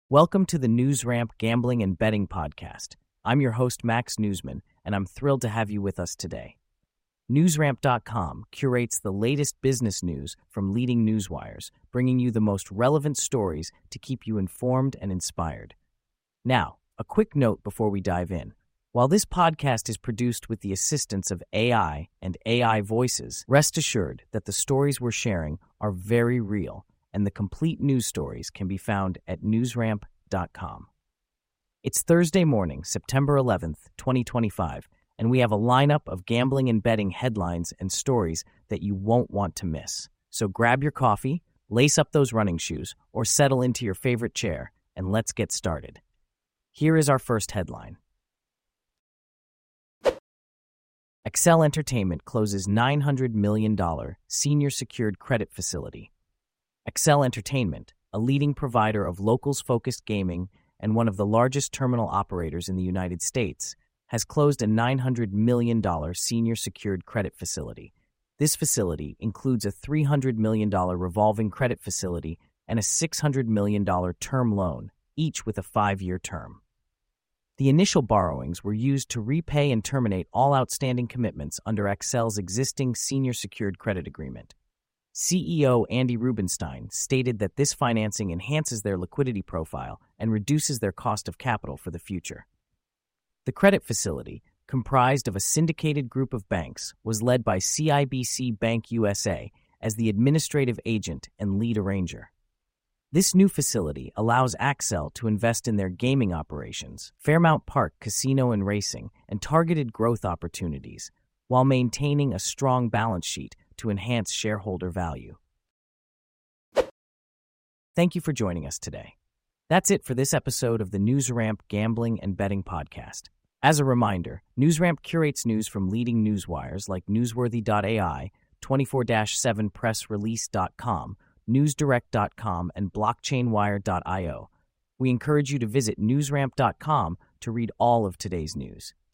Welcome to the NewsRamp Gambling and Betting Podcast. I'm your host, Max Newsman, and I'm thrilled to have you with us today. NewsRamp.com curates the latest business news from leading newswires, bringing you the most relevant stories to keep you informed and inspired. Now, a quick note before we dive in. While this podcast is produced with the assistance of AI and AI voices, rest assured that the stories we're sharing are very real, and the complete news stories can be found at newsramp.com. It's Thursday morning, September 11th, 2025, and we have a lineup of gambling and betting headlines and stories that you won't want to miss. So grab your coffee, lace up those running shoes, or settle into your favorite chair, and let's get started. Here is our first headline. Accel Entertainment closes $900 million senior secured credit facility. Accel Entertainment, a leading provider of locals-focused gaming and one of the largest terminal operators in the United States, has closed a $900 million senior secured credit facility. This facility includes a $300 million revolving credit facility and a $600 million term loan, each with a 5-year term. The initial borrowings were used to repay and terminate all outstanding commitments under Accel's existing senior secured credit agreement. CEO Andy Rubenstein stated that this financing enhances their liquidity profile and reduces their cost of capital for the future. The credit facility, comprised of a syndicated group of banks, was led by CIBC Bank USA as the administrative agent and lead arranger. This new facility allows Accel to invest in their gaming operations, Fairmount Park Casino and Racing, and targeted growth opportunities, while maintaining a strong balance sheet to enhance shareholder value. Thank you for joining us today. That's it for this episode of the NewsRamp Gambling and Betting Podcast. As a reminder, NewsRamp curates news from leading newswires like Newsworthy.ai, 24/7pressrelease.com, newsdirect.com, and blockchainwire.io. We encourage you to visit newsramp.com to read all of today's news.